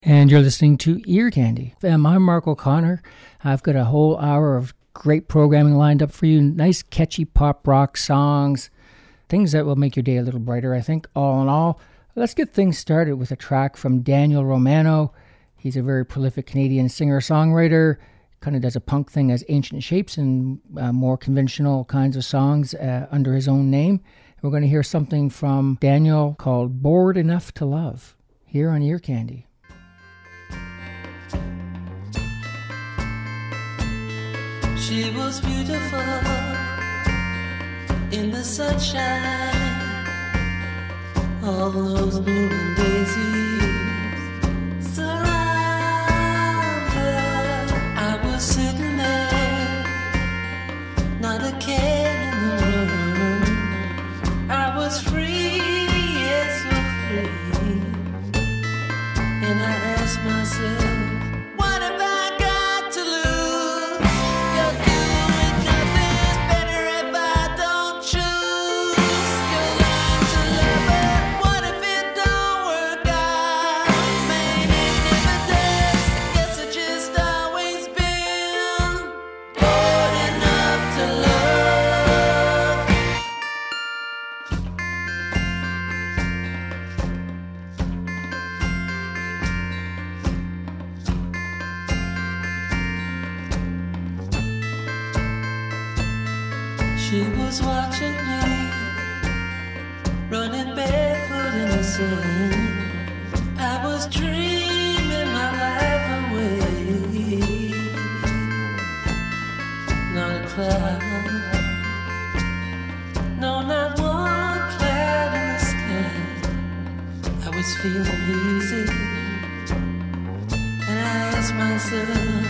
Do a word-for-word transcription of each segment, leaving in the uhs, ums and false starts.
And you're listening to Ear Candy. Um, I'm Mark O'Connor. I've got a whole hour of great programming lined up for you. Nice, catchy pop rock songs. Things that will make your day a little brighter, I think, all in all. Let's get things started with a track from Daniel Romano. He's a very prolific Canadian singer-songwriter. Kind of does a punk thing as Ancient Shapes and uh, more conventional kinds of songs uh, under his own name. We're going to hear something from Daniel called Bored Enough to Love here on Ear Candy. She was beautiful in the sunshine, all those blooming daisies surround her. I was sitting there, not a care in the world. I was free, yes, so free, and I asked myself, she was watching me, running barefoot in the sun. I was dreaming my life away. Not a cloud, no, not one cloud in the sky. I was feeling easy, and I asked myself,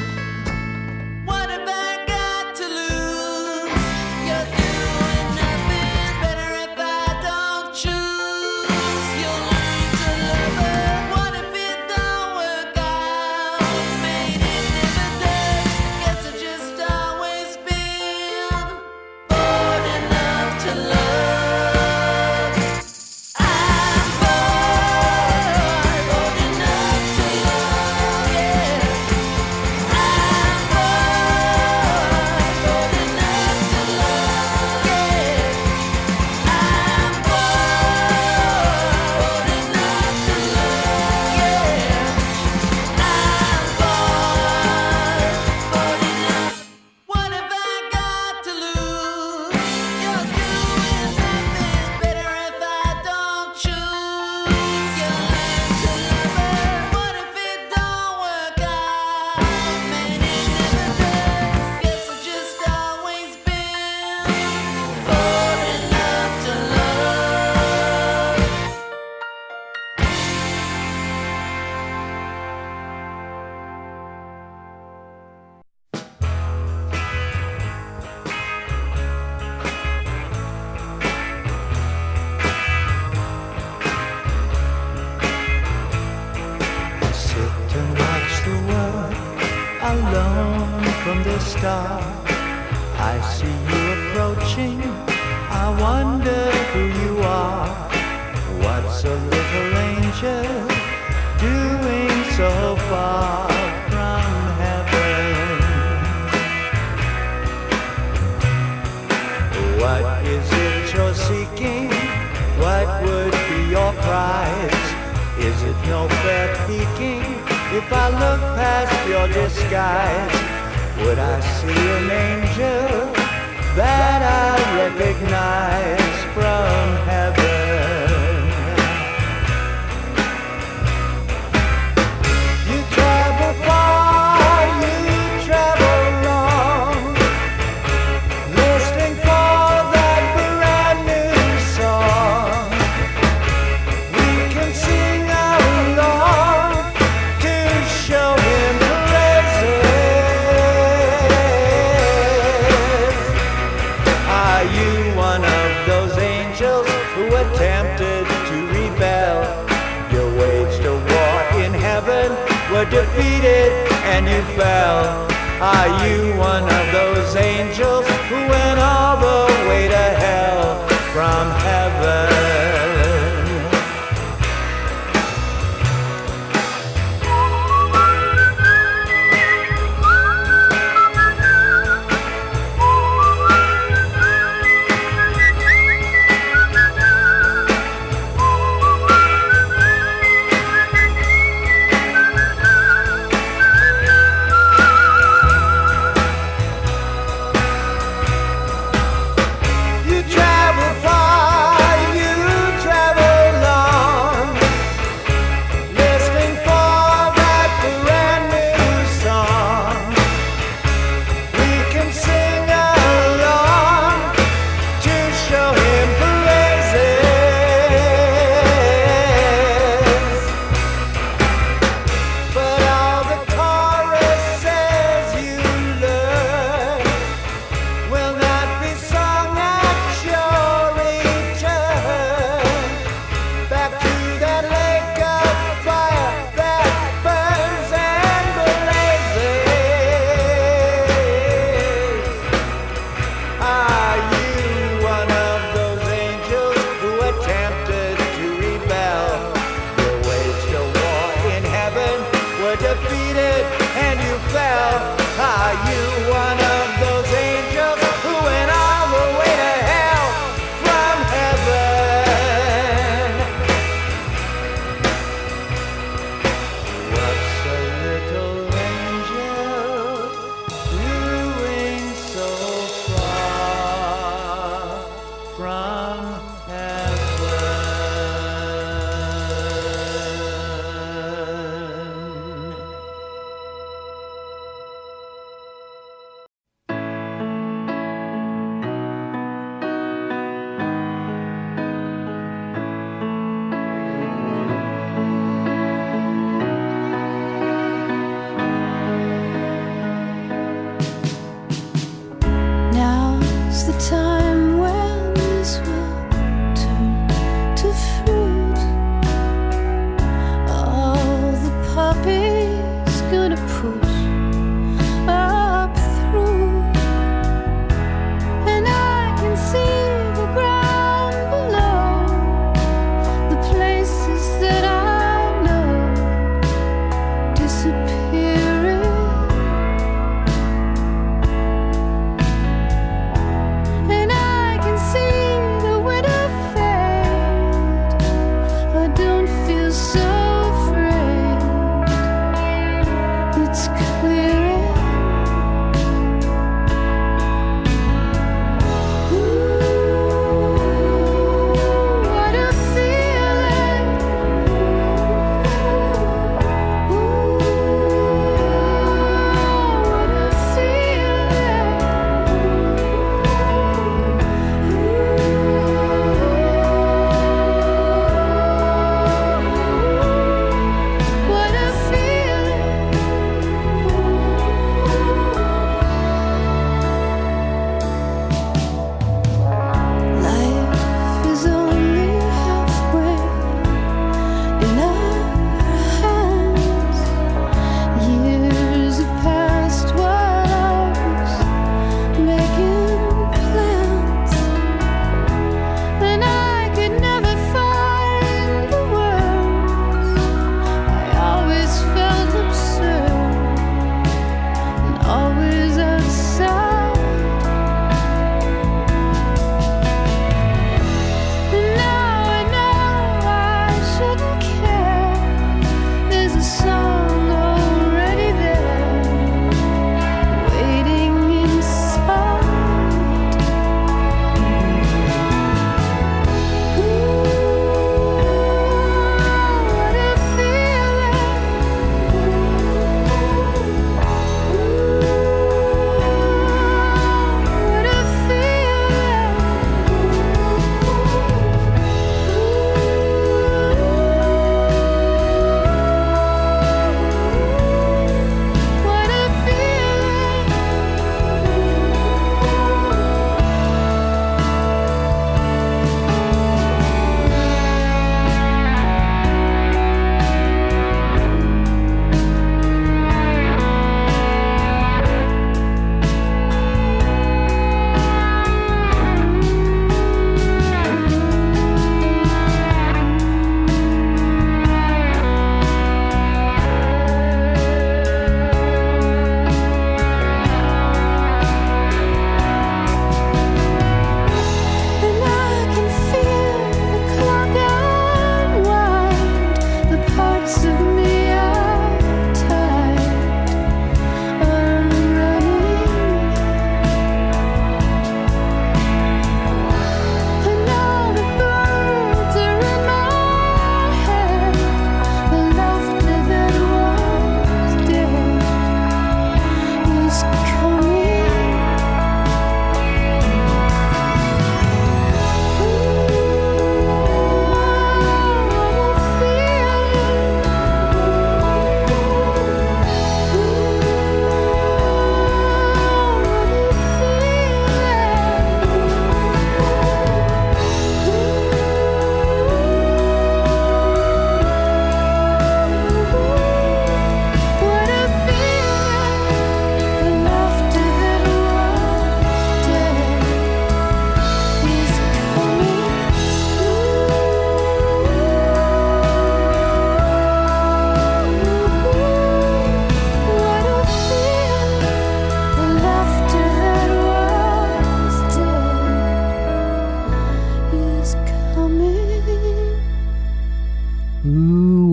defeated and you fell. Are you one of those angels who went all the way to hell from heaven?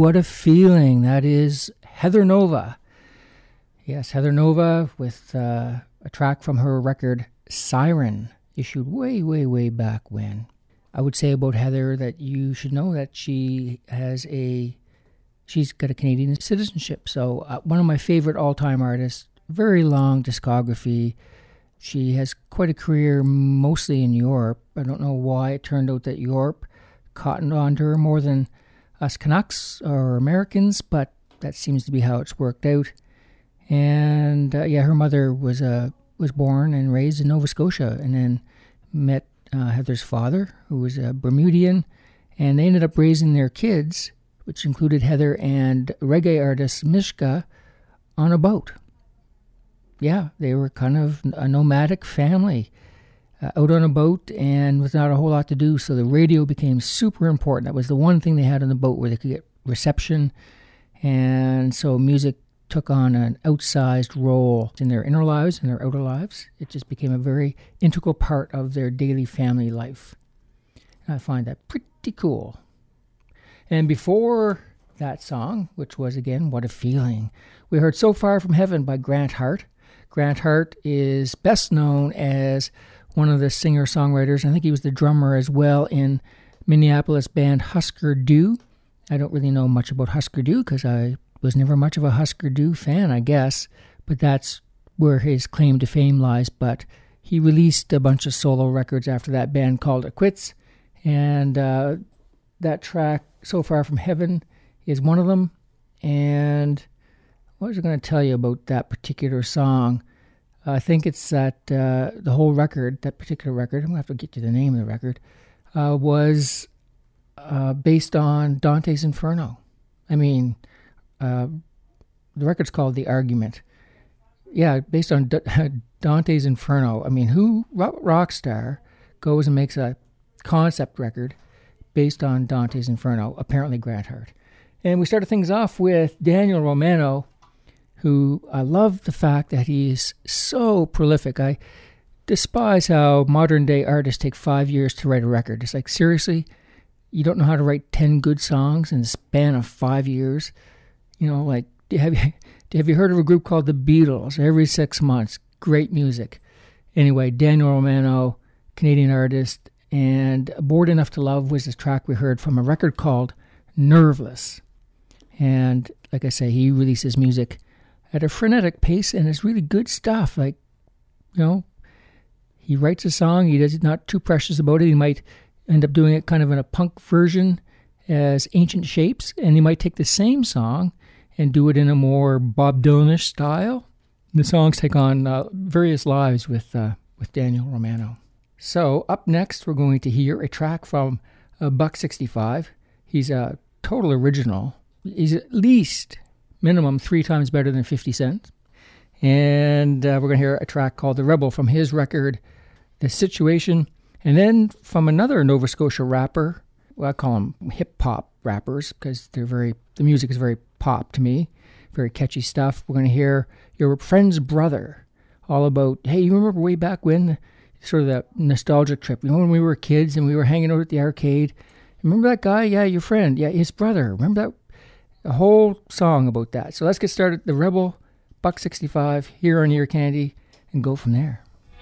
What a Feeling. That is Heather Nova. Yes, Heather Nova with uh, a track from her record Siren, issued way, way, way back when. I would say about Heather that you should know that she has a, she's got a Canadian citizenship. So uh, one of my favorite all-time artists, very long discography. She has quite a career mostly in Europe. I don't know why it turned out that Europe cottoned on to her more than us Canucks or Americans, but that seems to be how it's worked out. And uh, yeah, her mother was uh, was born and raised in Nova Scotia, and then met uh, Heather's father, who was a Bermudian, and they ended up raising their kids, which included Heather and reggae artist Mishka, on a boat. Yeah, they were kind of a nomadic family, uh, out on a boat and with not a whole lot to do, so the radio became super important. That was the one thing they had on the boat where they could get reception, and so music took on an outsized role in their inner lives and their outer lives. It just became a very integral part of their daily family life. And I find that pretty cool. And before that song, which was, again, What a Feeling, we heard So Far From Heaven by Grant Hart. Grant Hart is best known as one of the singer-songwriters. I think he was the drummer as well in Minneapolis band Husker Du. I don't really know much about Husker Du because I was never much of a Husker Du fan, I guess, but that's where his claim to fame lies. But he released a bunch of solo records after that band called it quits, and uh, that track, So Far From Heaven, is one of them. And what was I going to tell you about that particular song? I think it's that uh, the whole record, that particular record, I'm going to have to get you the name of the record, uh, was uh, based on Dante's Inferno. I mean, uh, the record's called The Argument. Yeah, based on D- Dante's Inferno. I mean, who, what rock star goes and makes a concept record based on Dante's Inferno? Apparently Grant Hart. And we started things off with Daniel Romano, who I love the fact that he is so prolific. I despise how modern day artists take five years to write a record. It's like, seriously, you don't know how to write ten good songs in the span of five years? You know, like, have you, have you heard of a group called the Beatles? Every six months, great music. Anyway, Daniel Romano, Canadian artist, and Bored Enough to Love was this track we heard from a record called Nerveless. And like I say, he releases music at a frenetic pace, and it's really good stuff. Like, you know, he writes a song, he does not too precious about it. He might end up doing it kind of in a punk version as Ancient Shapes, and he might take the same song and do it in a more Bob Dylan-ish style. The songs take on uh, various lives with uh, with Daniel Romano. So up next, we're going to hear a track from uh, Buck sixty-five. He's a total original. He's at least minimum three times better than fifty Cent. And uh, we're going to hear a track called The Rebel from his record, The Situation. And then from another Nova Scotia rapper, well, I call them hip-hop rappers because they're very, the music is very pop to me, very catchy stuff. We're going to hear Your Friend's Brother, all about, hey, you remember way back when, sort of that nostalgic trip, you know, when we were kids and we were hanging out at the arcade. Remember that guy? Yeah, your friend. Yeah, his brother. Remember that? A whole song about that. So let's get started. The Rebel, Buck sixty-five, here on Ear Candy, and go from there.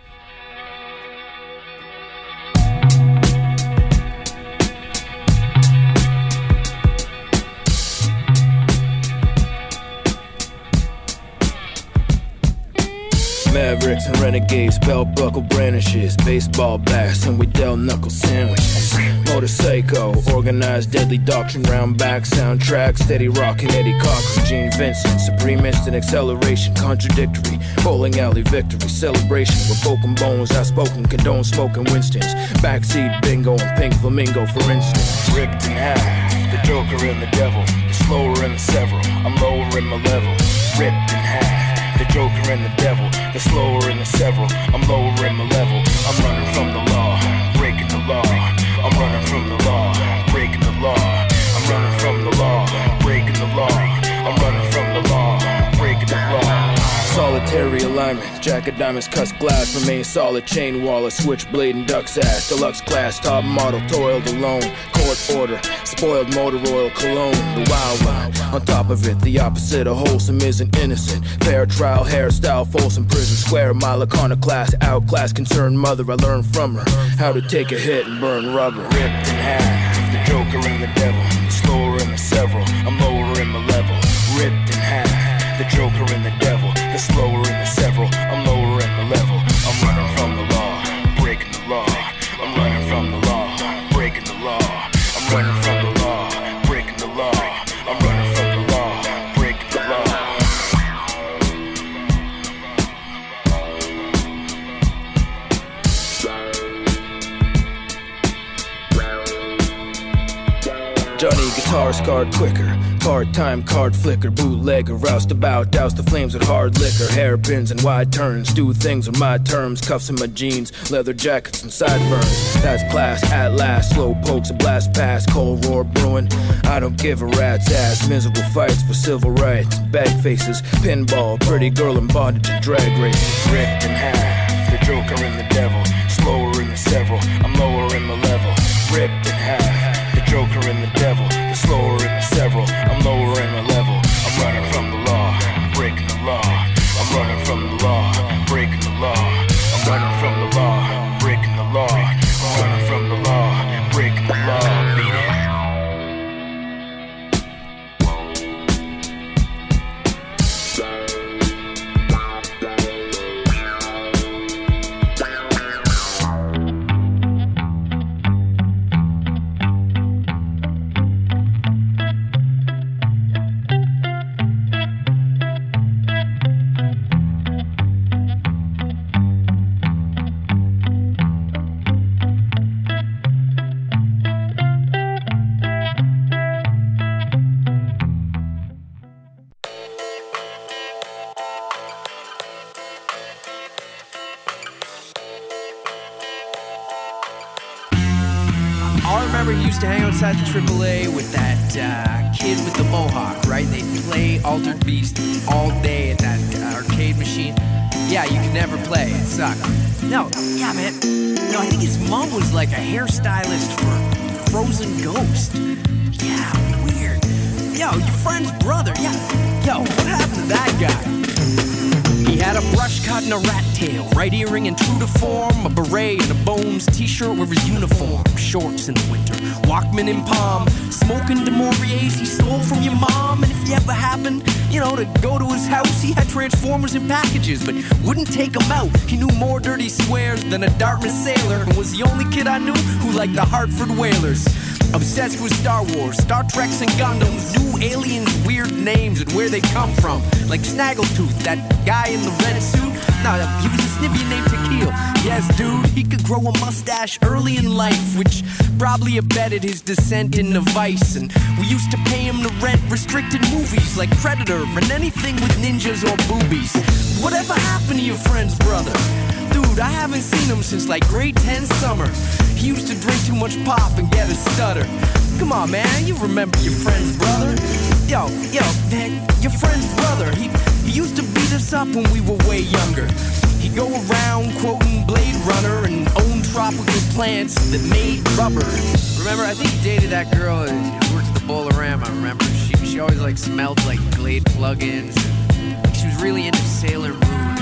Mavericks and renegades, belt buckle brandishes, baseball bats, and we dealt knuckle sandwiches. Motorcycle, organized deadly doctrine, round back soundtrack, steady rockin' Eddie Cochran, Gene Vincent, supreme instant acceleration, contradictory, bowling alley victory, celebration, we're broken bones, outspoken, condone smoking Winston's, backseat bingo and pink flamingo for instance. Ripped in half, the Joker and the devil, the slower and the several, I'm lowering my level, ripped in half. The Joker and the devil, the slower and the several, I'm lowering my level, I'm running from the law, breaking the law, I'm running from the law, breaking the law, I'm running from the law, breaking the law, I'm running from the law, breaking the law. Solitary Airy alignment, jack of diamonds, cuts glass, remain solid, chain wall, a switchblade and duck's ass. Deluxe class, top model, toiled alone. Court order, spoiled motor oil, cologne. The wild one, on top of it, the opposite of wholesome isn't innocent. Fair trial, hairstyle, Folsom prison square, my iconoclast, outclass, concerned mother. I learned from her how to take a hit and burn rubber. Ripped in half, the Joker and the devil, the slower in the several, I'm lower in the level. Ripped in half, the Joker and the devil, the slower in the several, I'm lower in the level. I'm running from the law, breaking the law. I'm running from the law, breaking the law. I'm running from the law, breaking the law. I'm running from the law, breaking the law. Johnny guitar scarred quicker, part-time card flicker, bootlegger, roused about, doused the flames with hard liquor, hairpins and wide turns, do things on my terms, cuffs in my jeans, leather jackets and sideburns. That's class at last, slow pokes, a blast past, cold roar brewing. I don't give a rat's ass, miserable fights for civil rights, bag faces, pinball, pretty girl in bondage and drag races. Ripped in half, the Joker and the devil, slower in the several, I'm lower in the level. Ripped in half, the Joker and the devil, the slower in the several, I'm lower in the level. I'm running from the law, breaking the law. I'm running from the law, breaking the law. I'm running from the law, breaking the law. I'm running from the law, breaking the law. Beat it. To hang outside the triple A with that uh, kid with the mohawk, right? They'd play Altered Beast all day at that uh, arcade machine. Yeah, you could never play. It sucked. No, yeah, man. No, I think his mom was like a hairstylist for Frozen Ghost. Yeah, weird. Yo, your friend's brother. Yeah. Yo, what happened to that guy? He had a brush cut and a rat tail, right earring and true to form, a beret and a Bones t-shirt with his uniform, shorts in the winter, Walkman in palm, smoking De Mauriers he stole from your mom. And if you ever happened, you know, to go to his house, he had Transformers in packages, but wouldn't take them out. He knew more dirty swears than a Dartmouth sailor, and was the only kid I knew who liked the Hartford Whalers. Obsessed with Star Wars, Star Treks and Gundams, new aliens, weird names and where they come from. Like Snaggletooth, that guy in the red suit. Nah, he was a Snivian named Tequil. Yes, dude, he could grow a mustache early in life, which probably abetted his descent into vice. And we used to pay him to rent restricted movies like Predator and anything with ninjas or boobies. Whatever happened to your friend's brother? Dude, I haven't seen him since like grade ten summer. He used to drink too much pop and get a stutter. Come on, man, you remember your friend's brother? Yo, yo, man, your friend's brother. He, he used to beat us up when we were way younger. He'd go around quoting Blade Runner and own tropical plants that made rubber. Remember, I think he dated that girl who worked at the Bolorama, remember? She, she always like smelled like Glade plugins. She was really into Sailor Moon.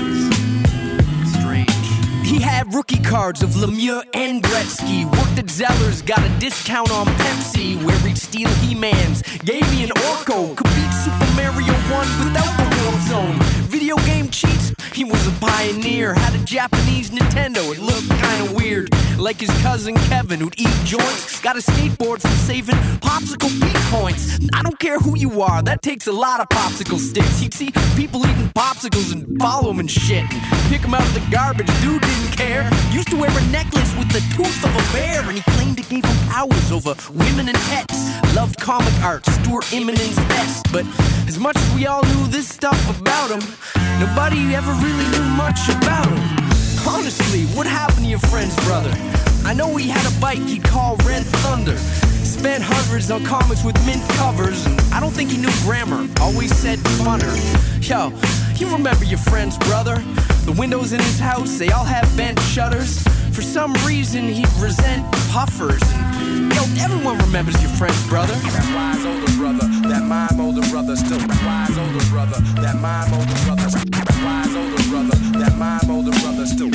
It was strange. He had rookie cards of Lemieux and Gretzky. Worked at Zeller's, got a discount on Pepsi. Where he'd steal He-Mans. Gave me an Orco. Could beat Super Mario one without the Warp Zone. Video game cheats, he was a pioneer. Had a Japanese Nintendo, it looked kinda weird. Like his cousin Kevin, who'd eat joints. Got a skateboard from saving popsicle beat points. I don't care who you are, that takes a lot of popsicle sticks. He'd see people eating popsicles and follow him and shit. And pick him out of the garbage, dude didn't care. Used to wear a necklace with the tooth of a bear. And he claimed it gave him powers over women and pets. Loved comic art, Stuart Immonen's best. But as much as we all knew this stuff about him, nobody ever really knew much about him. Honestly, what happened to your friend's brother? I know he had a bike he'd call Red Thunder. Spent hundreds on comics with mint covers, and I don't think he knew grammar. Always said funner. Yo, You remember your friend's brother? The windows in his house, they all have bent shutters. For some reason, he'd resent puffers. And, yo, everyone remembers your friend's brother. That wise older brother, that mime older brother, still wise older brother, that mime older brother, wise older brother, that mime older brother, still.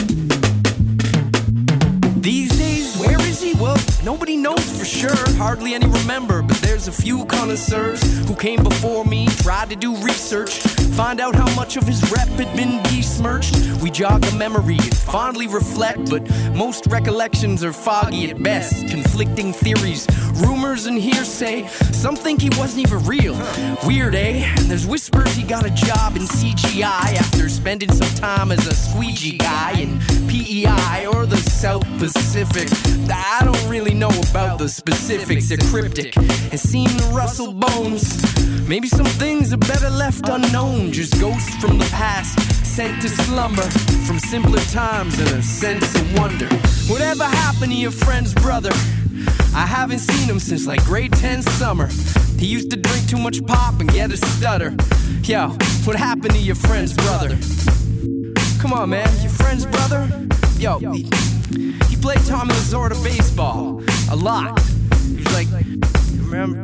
These days, where is he? Well, nobody knows for sure. Hardly any remember, but there's a few connoisseurs who came before me, tried to do research, find out how much of his rep had been besmirched. We jog the memory and fondly reflect, but most recollections are foggy at best. Conflicting theories, rumors and hearsay. Some think he wasn't even real. Weird, eh? There's whispers he got a job in C G I after spending some time as a squeegee guy in P E I or the South Pacific. I don't really know about the specifics. They're cryptic and seem to rustle bones. Maybe some things are better left unknown. Just ghosts from the past sent to slumber from simpler times and a sense of wonder. Whatever happened to your friend's brother? I haven't seen him since like grade ten summer. He used to drink too much pop and get a stutter. Yo, what happened to your friend's brother? Come on, man, your friend's brother? Yo, he, he played Tommy Lasorda baseball a lot. He was like, remember?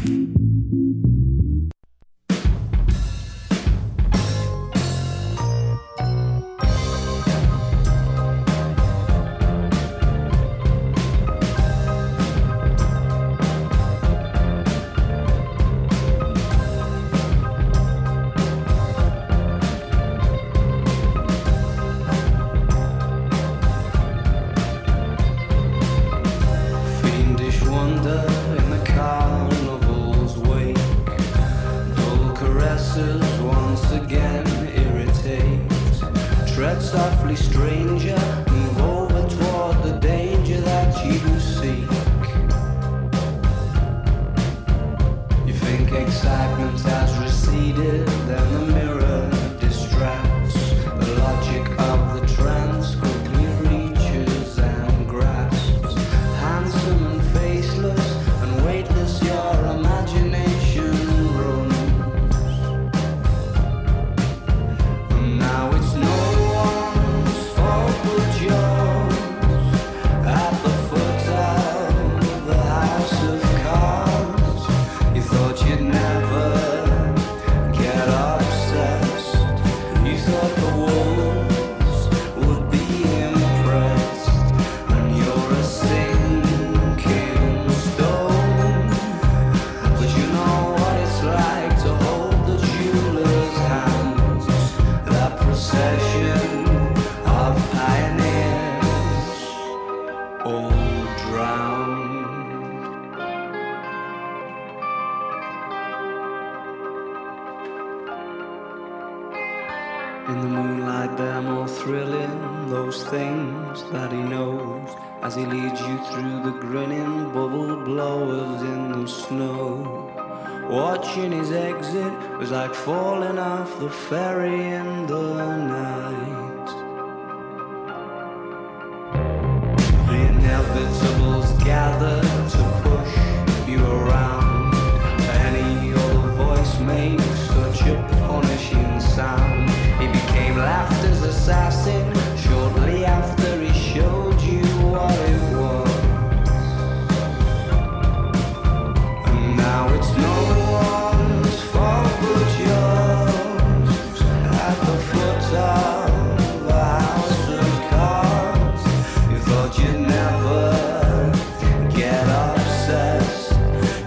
In the moonlight they're more thrilling, those things that he knows, as he leads you through the grinning bubble blowers in the snow. Watching his exit was like falling off the ferry in the night. The inevitables gather to push you around. Any other voice makes such a punishing sound. He became laughter's assassin shortly after he showed you what it was. And now it's no one's fault but yours. At the foot of the house of cards, you thought you'd never get obsessed.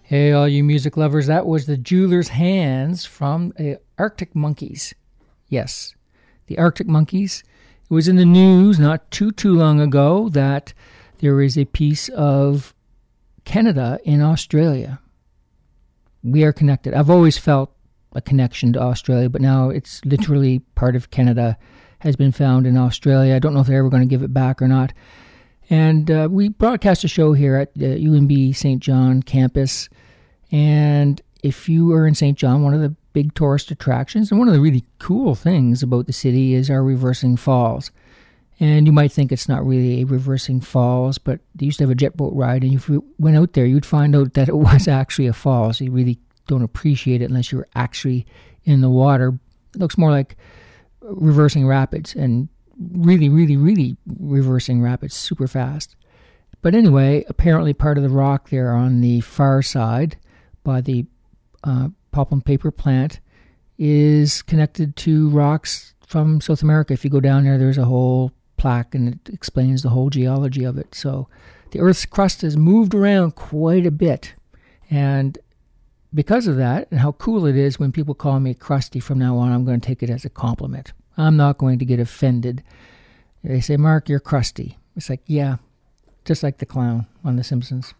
Hey, all you music lovers, that was the Jeweler's Hands from the Arctic Monkeys. Yes, the Arctic Monkeys. It was in the news not too, too long ago that there is a piece of Canada in Australia. We are connected. I've always felt a connection to Australia, but now it's literally part of Canada has been found in Australia. I don't know if they're ever going to give it back or not. And uh, we broadcast a show here at the U N B Saint John campus. And if you are in Saint John, one of the big tourist attractions, and one of the really cool things about the city is our reversing falls. And you might think it's not really a reversing falls, but they used to have a jet boat ride, and if you went out there, you'd find out that it was actually a fall. So you really don't appreciate it unless you're actually in the water. It looks more like reversing rapids, and really, really, really reversing rapids super fast. But anyway, apparently part of the rock there on the far side by the uh, pulp and paper plant is connected to rocks from South America. If you go down there, there's a whole plaque and it explains the whole geology of it. So the Earth's crust has moved around quite a bit. And because of that, and how cool it is when people call me crusty from now on, I'm going to take it as a compliment. I'm not going to get offended. They say, Mark, you're crusty. It's like, yeah, just like the clown on The Simpsons.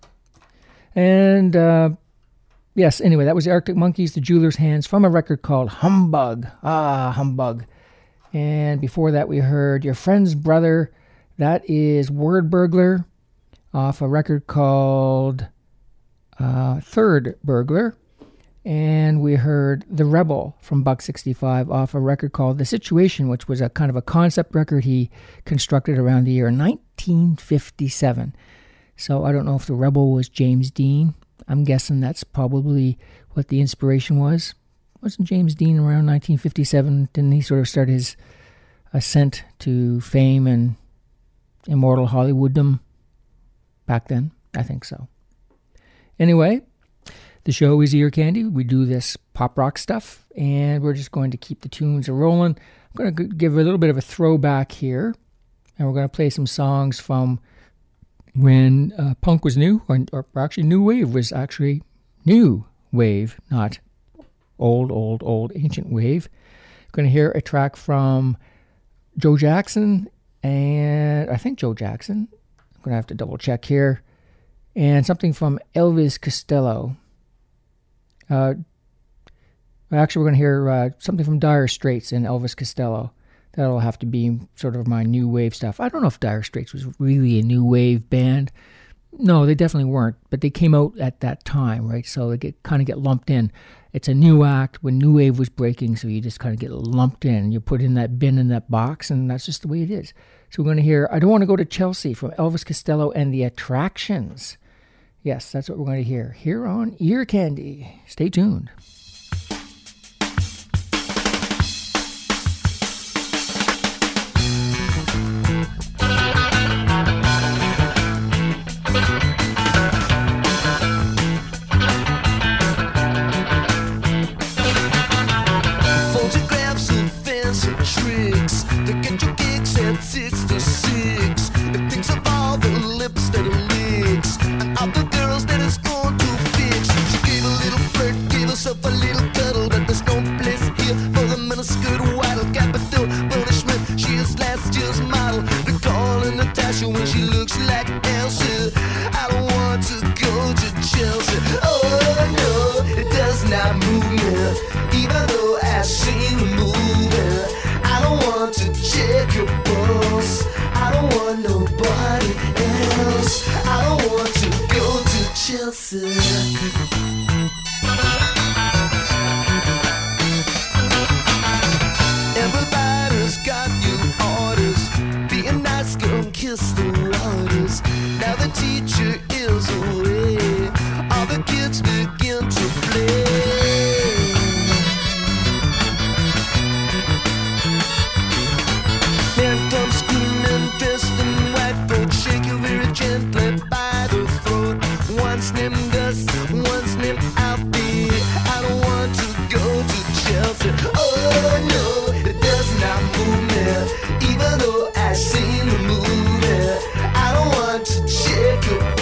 And uh, yes, anyway, that was the Arctic Monkeys, the Jeweler's Hands, from a record called Humbug. Ah, Humbug. And before that, we heard Your Friend's Brother. That is Word Burglar off a record called uh, Third Burglar. And we heard The Rebel from Buck sixty-five off a record called The Situation, which was a kind of a concept record he constructed around the year nineteen fifty-seven. So I don't know if The Rebel was James Dean. I'm guessing that's probably what the inspiration was. Wasn't James Dean around nineteen fifty-seven? Didn't he sort of start his ascent to fame and immortal Hollywooddom back then? I think so. Anyway, the show is Ear Candy. We do this pop rock stuff, and we're just going to keep the tunes rolling. I'm going to give a little bit of a throwback here, and we're going to play some songs from when uh, punk was new, or, or actually new wave was actually new wave, not old, old, old ancient wave. Going to hear a track from Joe Jackson, and I think Joe Jackson. I'm going to have to double check here. And something from Elvis Costello. Uh, actually, we're going to hear uh, something from Dire Straits and Elvis Costello. That'll have to be sort of my new wave stuff. I don't know if Dire Straits was really a new wave band. No, they definitely weren't, but they came out at that time, right? So they get kind of get lumped in. It's a new act when new wave was breaking, so you just kind of get lumped in. You put in that bin in that box, and that's just the way it is. So we're going to hear I Don't Want to Go to Chelsea from Elvis Costello and the Attractions. Yes, that's what we're going to hear here on Ear Candy. Stay tuned. Photographs of fancy tricks to get your kicks at six to six. It thinks of all the lips that it licks and all the girls that it's going to fix. She gave a little flirt, gave herself a little cuddle, but there's no place here for the miniskirt waddle. Capital punishment, she is last year's model. They're calling Natasha when she looks like Elsa. I don't want to go to Chelsea. Oh no, it does not move me, even though I've seen the movie. I don't want to check your pulse. I don't want nobody else. I don't want to go to Chelsea. Everybody's got new orders. Be a nice girl and kiss the waters. Now the teacher is away. All the kids begin to play. Men come screaming, dressed in white coat, shake you very gently by the throat. One's named Gus, one's named Alfie. I don't want to go to Chelsea. Oh no, it does not move me, even though I've seen the movie. I don't want to check your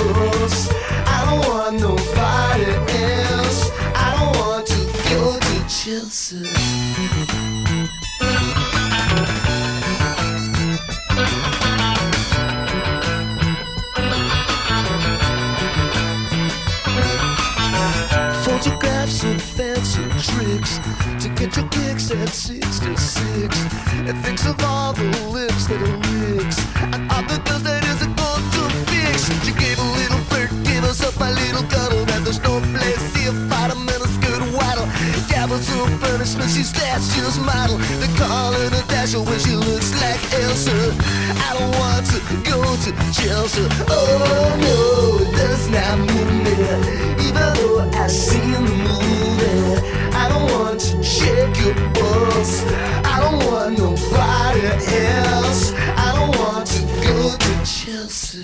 six. And all the girls that isn't going to fix. She gave a little flirt, gave us up a little cuddle. That there's no place here, fight a miniskirt waddle. Gabbles her punishment, she's last year's model. They call her the Dasher when she looks like Elsa. I don't want to go to Chelsea. Oh no, it does not move me. Even though I've seen the movie, I don't want to check your pulse. I don't want nobody else. I don't want to go to Chelsea.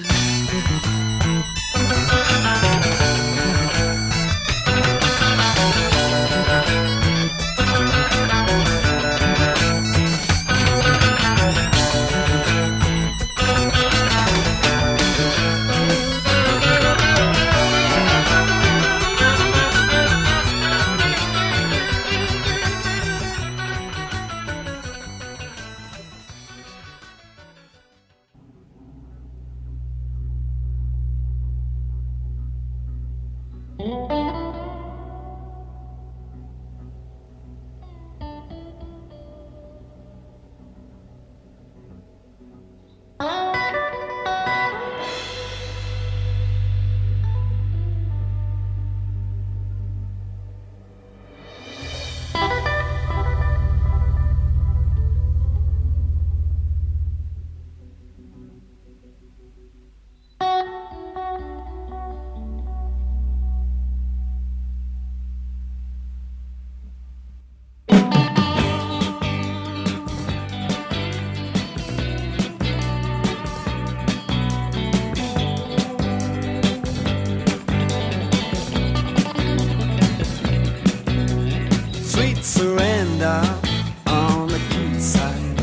Surrender on the quayside.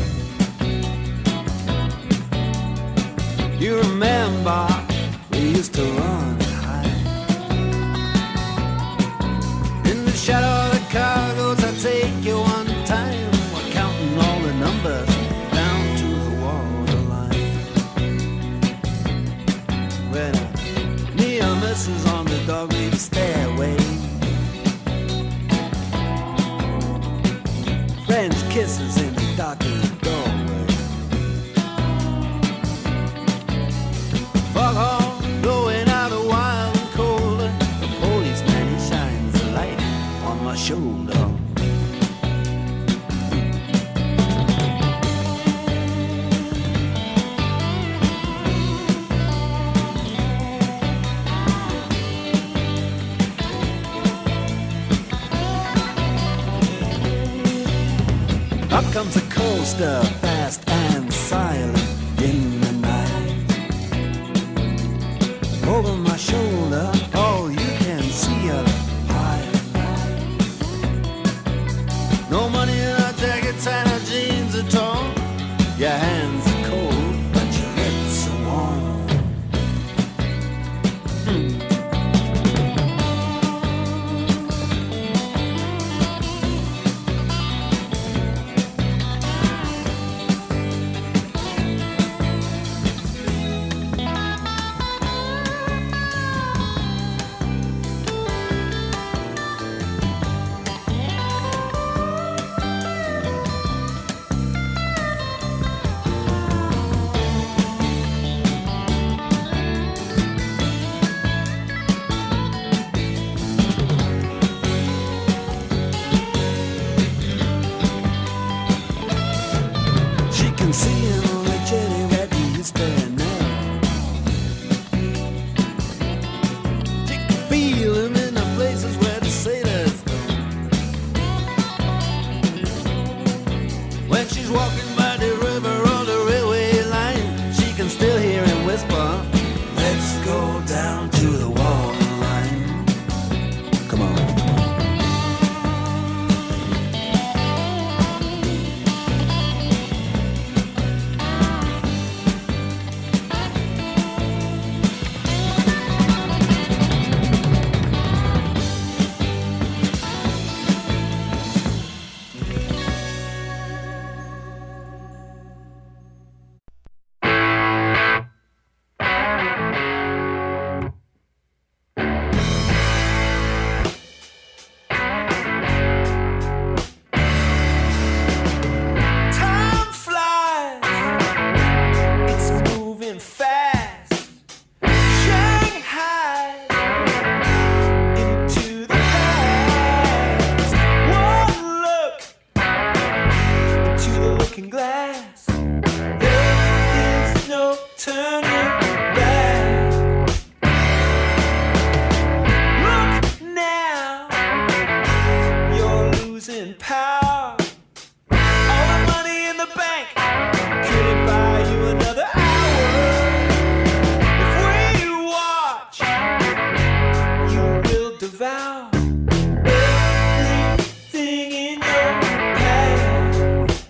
You remember we used to run and hide in the shadow of the cargoes. I take you one time. We're counting all the numbers down to the waterline. When I, me and Missus on the dog-leaf stairway. French kisses in the darkened doorway. Foghorn blowing out a wild and cold. The policeman, he shines a light on my shoulder. Up comes a coaster, fast and silent in the night. Over my shoulder, all you can see are highlights. No money in our jackets and our jeans at all. Your hands are cold, but your lips are warm. Mm. turn your back. Look now, you're losing power. All the money in the bank could buy you another hour. If we watch, you will devour everything in your path.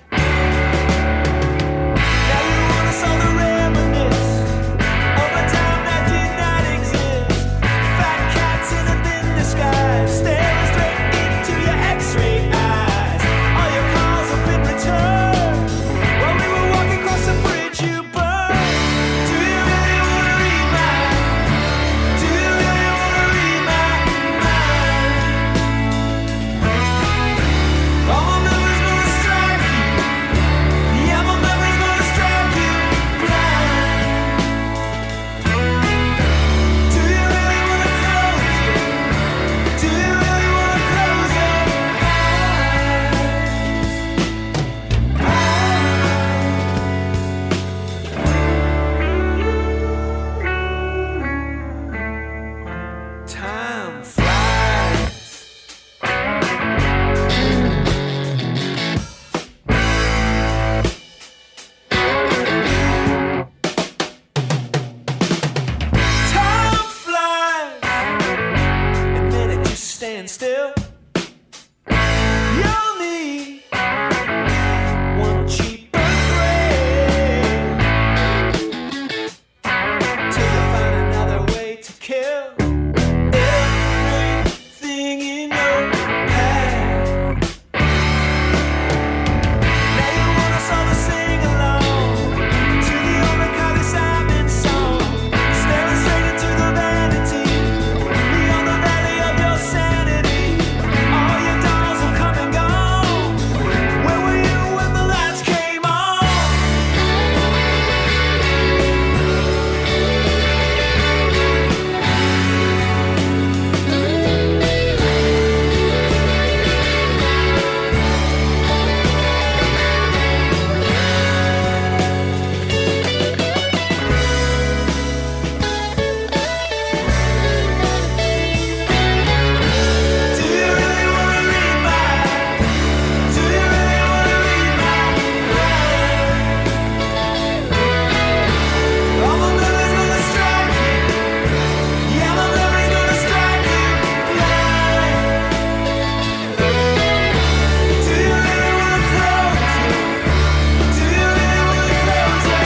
Now you wanna solve the reminisce of a time that did not exist. Fat cats in a thin disguise, staring straight into your X-ray eyes. All your calls have been returned. While we were walking across the bridge, you burned. Do you really wanna read my? Do you really wanna read my mind? All my memories gonna strike you. Yeah, my memories gonna strike you blind. Do you really wanna close your? Do you really wanna close your eyes? Time flies. Time flies. A minute just stand still. You'll need one cheaper thread till you find another way to kill everything in your path. Now you wanna solve the sing-along to the old Kylie Simon song. Staring straight into the vanity, beyond the valley of your sanity. All your dolls have come and gone. Where were you when the lights came on? Do you really wanna read my? Do you really wanna read my mind? All my memories gonna strike you. Yeah, my memories gonna strike you blind. Do you really wanna close your? Do you really wanna close your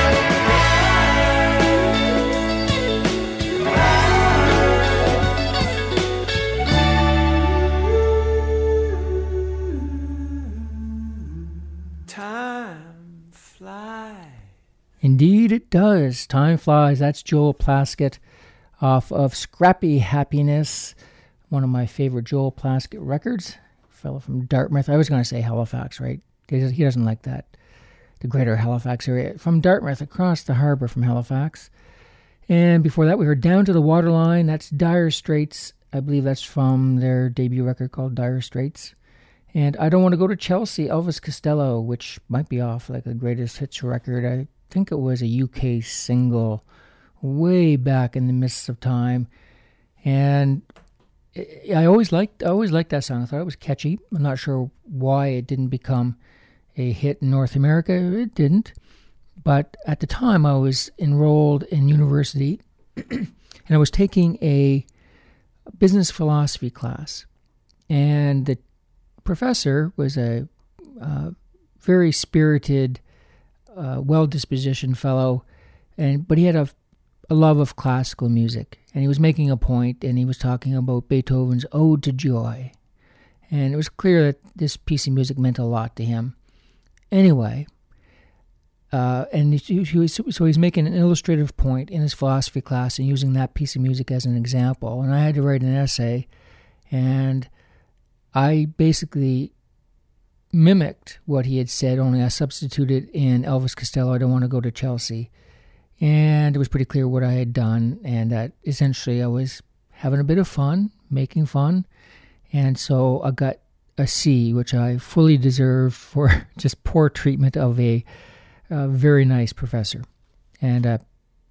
eyes? Time flies. Indeed, it does. Time flies. That's Joel Plaskett off of Scrappy Happiness, one of my favorite Joel Plaskett records. Fellow from Dartmouth. I was going to say Halifax, right? He doesn't- he doesn't like that. The greater Halifax area. From Dartmouth, across the harbor from Halifax. And before that, we heard Down to the Waterline. That's Dire Straits. I believe that's from their debut record called Dire Straits. And I Don't Want to Go to Chelsea, Elvis Costello, which might be off like the greatest hits record. I think it was a U K single way back in the mists of time. And I I always liked I always liked that song. I thought it was catchy. I'm not sure why it didn't become a hit in North America. It didn't. But at the time, I was enrolled in university, and I was taking a business philosophy class. And the professor was a uh, very spirited, uh, well-dispositioned fellow, and but he had a, a love of classical music. And he was making a point, and he was talking about Beethoven's Ode to Joy. And it was clear that this piece of music meant a lot to him. Anyway, uh, and he, he was, so he's making an illustrative point in his philosophy class and using that piece of music as an example. And I had to write an essay, and I basically mimicked what he had said, only I substituted in Elvis Costello, I Don't Want to Go to Chelsea. And it was pretty clear what I had done, and that essentially I was having a bit of fun, making fun. And so I got a C, which I fully deserved for just poor treatment of a, a very nice professor. And uh,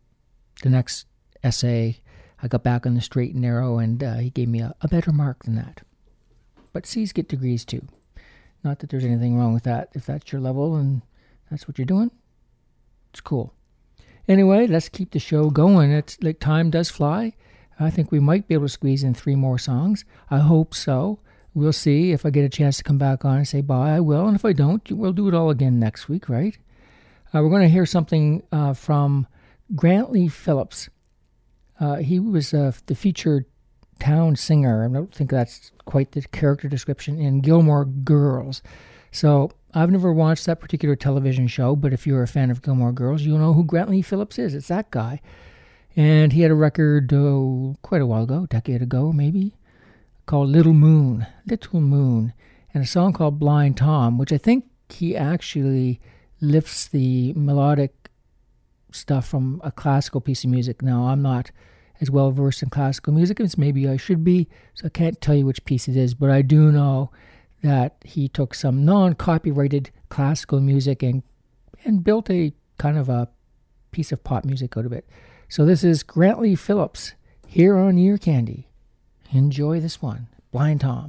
the next essay, I got back on the straight and narrow, and uh, he gave me a, a better mark than that. But C's get degrees too. Not that there's anything wrong with that. If that's your level and that's what you're doing, it's cool. Anyway, let's keep the show going. It's like time does fly. I think we might be able to squeeze in three more songs. I hope so. We'll see. If I get a chance to come back on and say bye, I will. And if I don't, we'll do it all again next week, right? Uh, we're going to hear something uh, from Grantley Phillips. Uh, he was uh, the featured town singer. I don't think that's quite the character description in Gilmore Girls. So I've never watched that particular television show, but if you're a fan of Gilmore Girls, you'll know who Grantley Phillips is. It's that guy. And he had a record oh, quite a while ago, a decade ago maybe, called Little Moon, Little Moon, and a song called Blind Tom, which I think he actually lifts the melodic stuff from a classical piece of music. Now, I'm not as well versed in classical music as maybe I should be, so I can't tell you which piece it is, but I do know that he took some non-copyrighted classical music and and built a kind of a piece of pop music out of it. So this is Grantley Phillips here on Ear Candy. Enjoy this one, Blind Tom.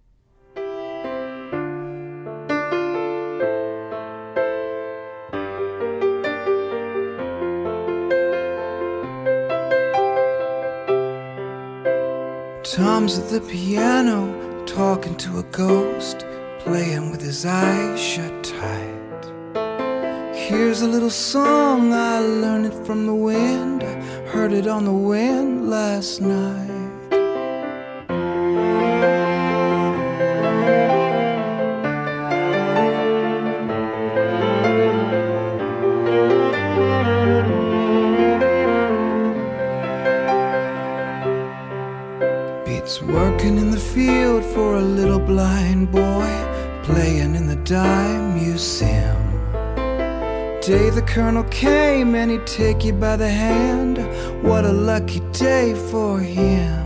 Tom's at the piano, talking to a ghost, playing with his eyes shut tight. Here's a little song, I learned it from the wind, I heard it on the wind last night. Beats working in the field for a little blind boy, playing in the dime museum. Day the colonel came and he'd take you by the hand. What a lucky day for him.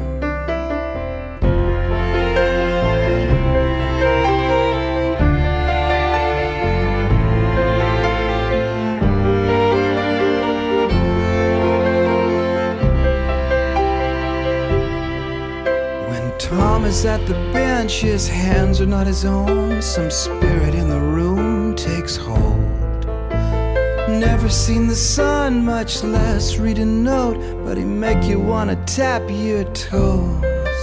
When Tom is at the bench, his hands are not his own. Some spirit in the room takes hold. Never seen the sun, much less read a note, but he make you wanna tap your toes.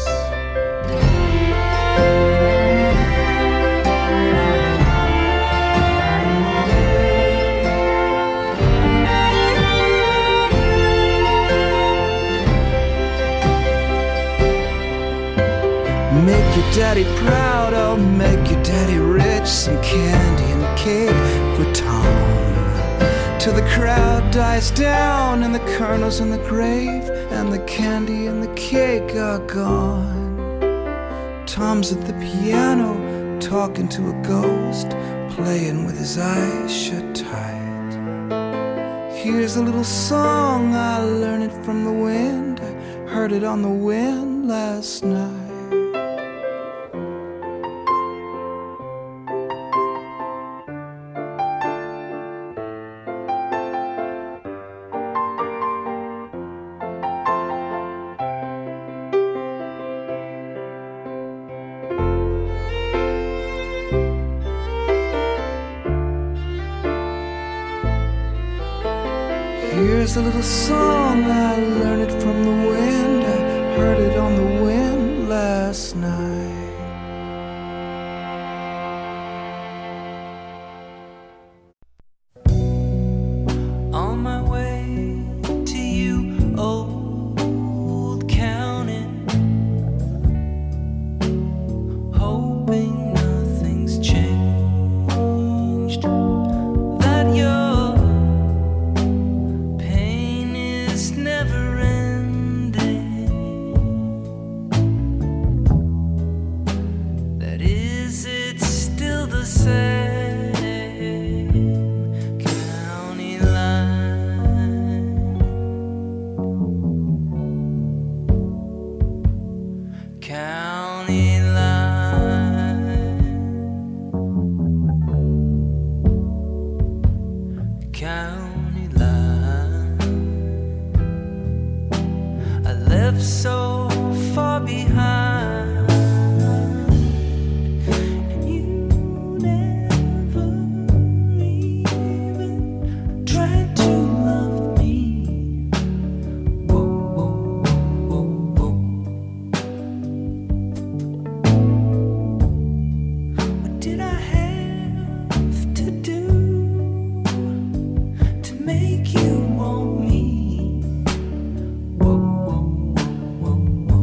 Make your daddy proud, I'll make your daddy rich. Some candy and cake for Tom. Till the crowd dies down and the colonel's in the grave and the candy and the cake are gone. Tom's at the piano, talking to a ghost, playing with his eyes shut tight. Here's a little song, I learned it from the wind, I heard it on the wind last night. Here's a little song, I learned it from the wind, I heard it on the wind last night. On my way to you, old county, hoping nothing's changed, that you're never ending. That is, it's still the same county line. County line. County line. left so far behind. You never even tried to love me. Whoa, whoa, whoa, whoa, whoa. What did I have to do to make you want me? Whoa, whoa, whoa, whoa,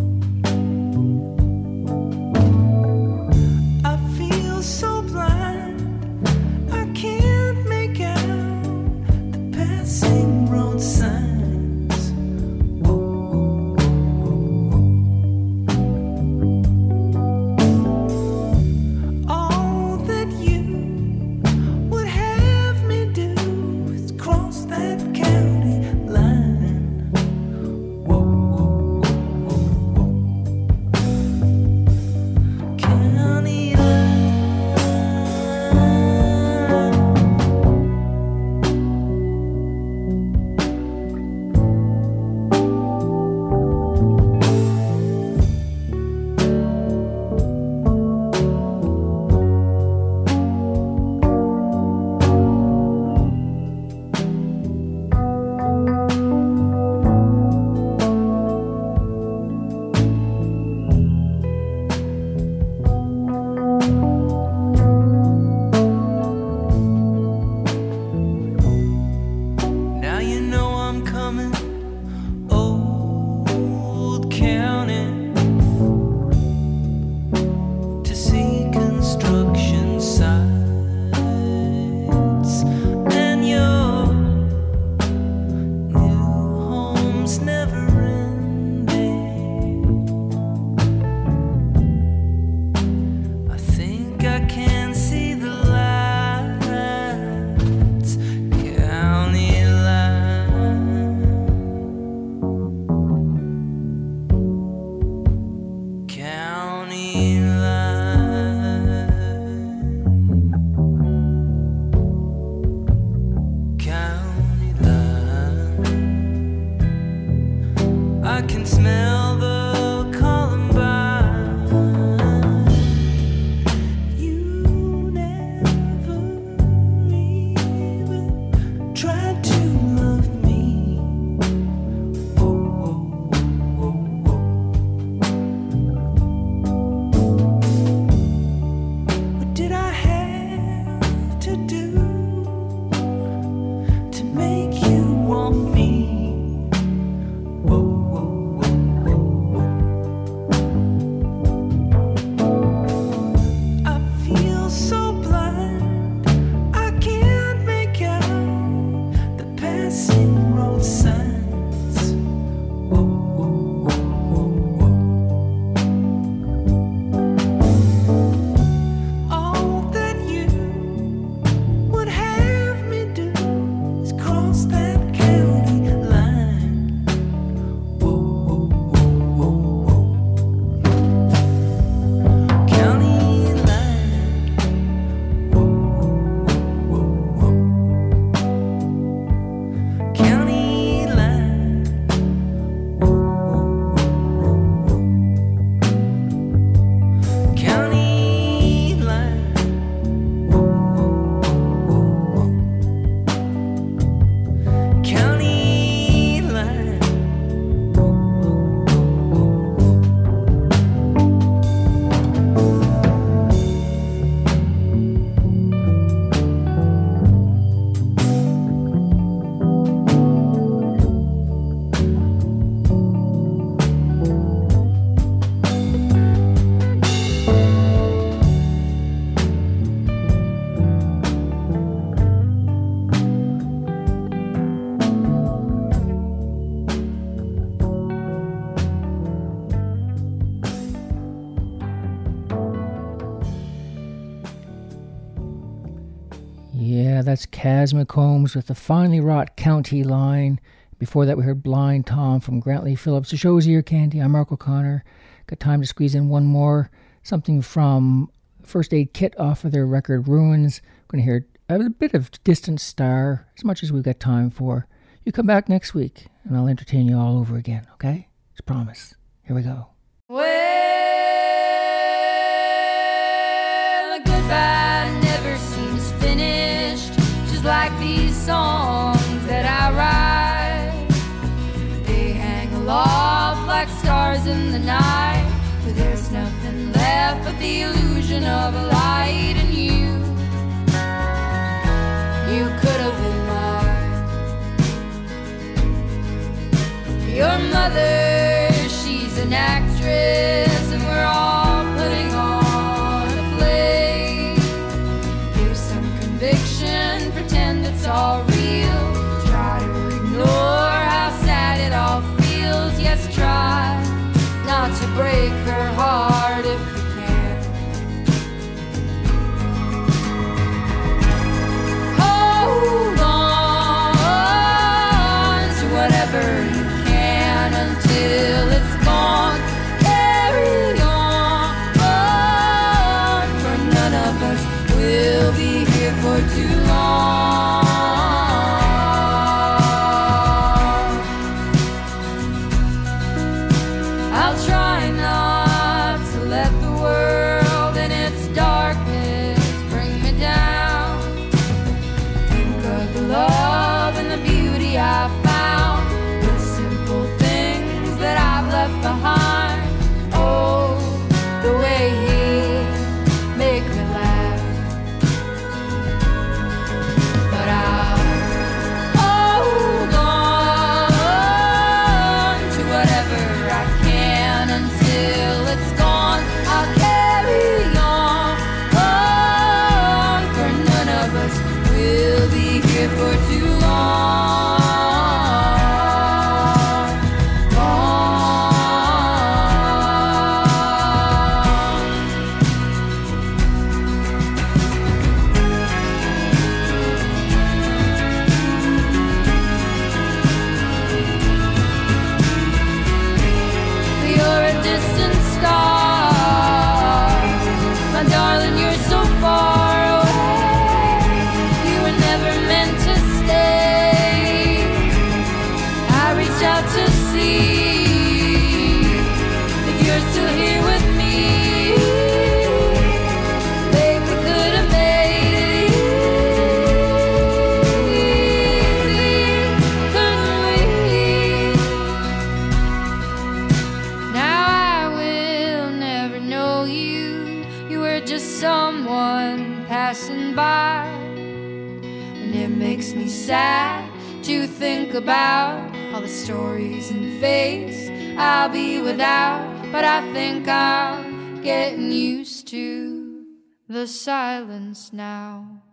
whoa. I feel so blind, I can't make out the passing road signs. Whoa, whoa, whoa, whoa. All that you would have me do is cross that county line. Whoa, whoa, whoa, whoa, whoa. County line. Now you know I'm coming, Old County, to see construction sites, and your new home's never ending. I think I can see the lights, county line, county line, county line. I can smell the Columbine. You never even tried to love me. Whoa, whoa, whoa, whoa, whoa. What did I have to do to make you want me? Whoa, whoa, whoa, whoa, whoa. I feel so blind, I can't make out the passing road signs. Whoa, whoa, whoa, whoa, whoa. All that you would have me do is cross that county line. Whoa, whoa, whoa, whoa, whoa. County line. Whoa, whoa, whoa, whoa. County line. Whoa, whoa, whoa, whoa. County line. Whoa, whoa, whoa, whoa. County line. Whoa, whoa, whoa, whoa. Yeah, that's Kaz McCombs with the Finely Wrought County Line. Before that, we heard Blind Tom from Grantley Phillips. The show's Ear Candy. I'm Mark O'Connor. Got time to squeeze in one more. Something from First Aid Kit off of their record Ruins. We're going to hear a bit of Distant Star, as much as we've got time for. You come back next week, and I'll entertain you all over again, okay? It's a promise. Here we go. Well, a goodbye never seems finished, just like these songs that I write. They hang aloft like stars in the night, but there's nothing left but the illusion of a light in you. You could have been mine. Your mother, she's an actress, and we're all putting on a play. Give some conviction, pretend it's all real. Try to ignore how sad it all feels. Yes, try not to break her heart if you can. Hold on to whatever you can until it's gone. Carry on, for none of us will be here for too long. I'll try not to let the world in its darkness bring me down. Think of the love and the beauty I found, the simple things that I've left behind. Oh, the way he'd make me laugh. But I'll hold on to whatever I can until it's gone. I'll carry on, on, for none of us will be here for too long. You're a distant star, my darling, you're so far away. You were never meant to stay. I reached out to see if you're still here with me. Babe, we could have made it easy, couldn't we? Now I will never know you. You were just someone passing by. And it makes me sad to think about all the stories and fates I'll be without. But I think I'm getting used to the silence now.